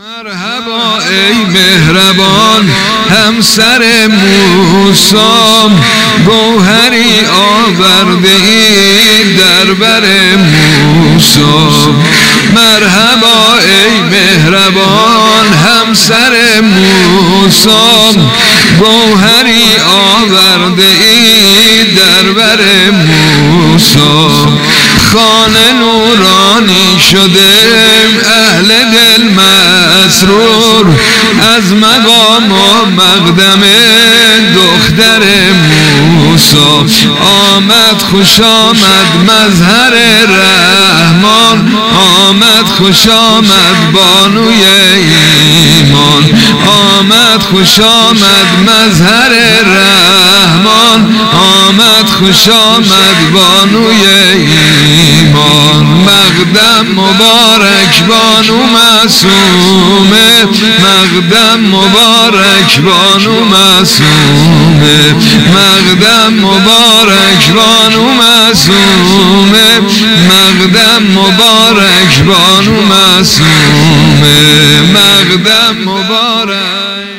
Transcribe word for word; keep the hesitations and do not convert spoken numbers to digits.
مرحبا ای مهربان همسر موسی، گوهری آورده ای در بر موسی. مرحبا ای مهربان همسر موسی، گوهری آورده ای در بر موسی. خانه نورانی شده اهل دل مسرور، از مقام و مقدم دختر موسی. آمد خوش آمد مظهر رحمان، آمد خوش آمد بانوی ایمان. آمد خوش آمد مظهر رحمان، آمد خوش آمد بانوی ایمان. مقدم مبارک بانو معصومه، مقدم مبارک بانو معصومه. مقدم مبارک بانو معصومه، مقدم مبارک بانو معصومه. مقدم مبارک